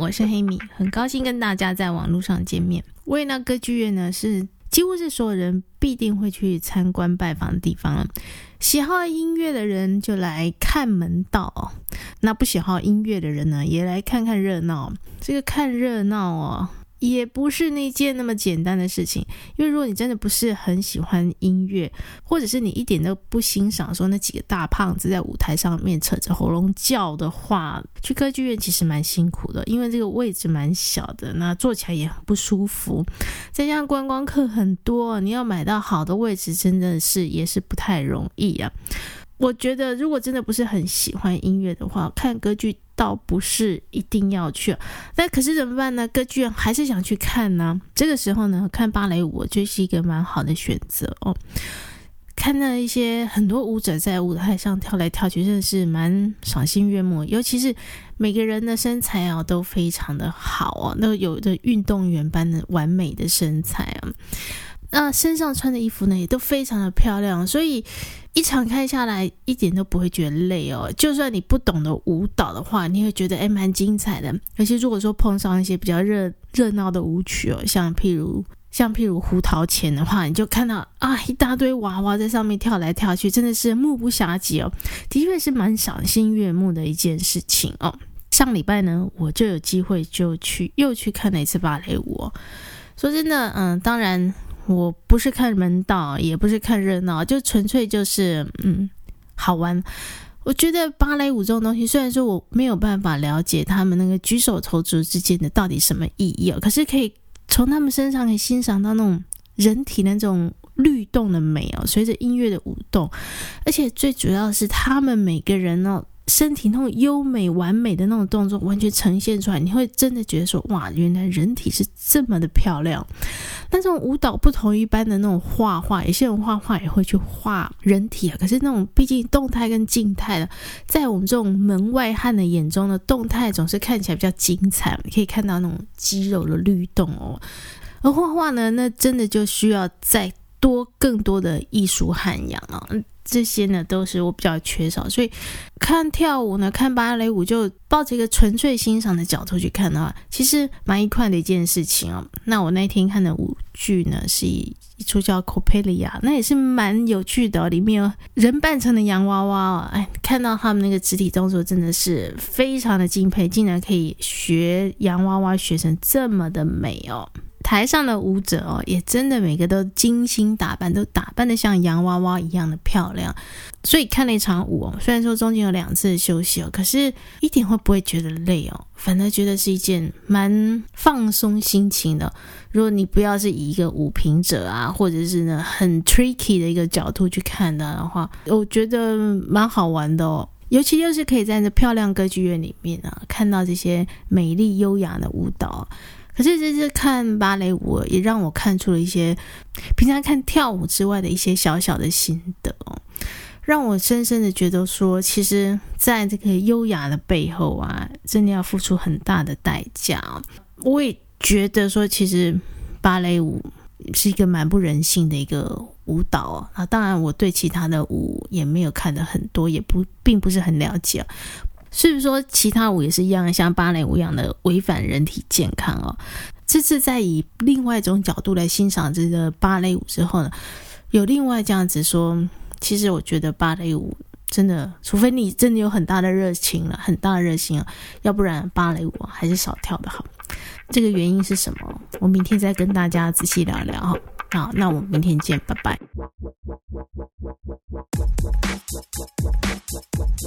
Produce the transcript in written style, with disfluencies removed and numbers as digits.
我是黑米，很高兴跟大家在网络上见面。维也纳歌剧院呢，是几乎是所有人必定会去参观拜访的地方了。喜好音乐的人就来看门道，那不喜好音乐的人呢，也来看看热闹。这个看热闹也不是那件那么简单的事情，因为如果你真的不是很喜欢音乐，或者是你一点都不欣赏说那几个大胖子在舞台上面扯着喉咙叫的话，去歌剧院其实蛮辛苦的，因为这个位置蛮小的，那坐起来也很不舒服，再加上观光客很多，你要买到好的位置真的是也是不太容易啊。我觉得如果真的不是很喜欢音乐的话，看歌剧倒不是一定要去，但可是怎么办呢？歌剧院还是想去看呢。这个时候呢，看芭蕾舞就是一个蛮好的选择哦。看到一些很多舞者在舞台上跳来跳去，真的是蛮赏心悦目，尤其是每个人的身材都非常的好都有的运动员般的完美的身材那身上穿的衣服呢也都非常的漂亮，所以一场看下来一点都不会觉得累就算你不懂得舞蹈的话，你会觉得蛮精彩的。而且如果说碰上一些比较热闹的舞曲像譬如胡桃钳的话，你就看到一大堆娃娃在上面跳来跳去，真的是目不暇接的确是蛮赏心悦目的一件事情上礼拜呢，我就有机会又去看了一次芭蕾舞说真的当然我不是看门道，也不是看热闹，就纯粹就是好玩。我觉得芭蕾舞这种东西，虽然说我没有办法了解他们那个举手投足之间的到底什么意义可是可以从他们身上可以欣赏到那种人体那种律动的美随着音乐的舞动，而且最主要的是他们每个人身体那种优美完美的那种动作完全呈现出来，你会真的觉得说哇，原来人体是这么的漂亮。那种舞蹈不同于一般的那种画画，有些人画画也会去画人体可是那种毕竟动态跟静态的，在我们这种门外汉的眼中的动态总是看起来比较精彩，你可以看到那种肌肉的律动而画画呢，那真的就需要再更多的艺术涵养这些呢都是我比较缺少，所以看跳舞呢，看芭蕾舞就抱着一个纯粹欣赏的角度去看的话，其实蛮愉快的一件事情那我那天看的舞剧呢是一出叫 Coppelia， 那也是蛮有趣的里面有人扮成的洋娃娃看到他们那个肢体动作真的是非常的敬佩，竟然可以学洋娃娃学成这么的美台上的舞者也真的每个都精心打扮，都打扮得像洋娃娃一样的漂亮。所以看了一场舞虽然说中间有2次的休息可是一点会不会觉得累反而觉得是一件蛮放松心情的。如果你不要是以一个舞评者或者是呢很 tricky 的一个角度去看的话，我觉得蛮好玩的尤其就是可以在这漂亮歌剧院里面看到这些美丽优雅的舞蹈。可是这次看芭蕾舞也让我看出了一些平常看跳舞之外的一些小小的心得让我深深的觉得说，其实在这个优雅的背后真的要付出很大的代价我也觉得说，其实芭蕾舞是一个蛮不人性的一个舞蹈当然我对其他的舞也没有看得很多，也并不是很了解是不是说其他舞也是一样像芭蕾舞一样的违反人体健康这次在以另外一种角度来欣赏这个芭蕾舞之后呢，有另外这样子说，其实我觉得芭蕾舞真的，除非你真的有很大的热情了，很大的热心要不然芭蕾舞还是少跳的好。这个原因是什么？我明天再跟大家仔细聊聊好，那我们明天见，拜拜。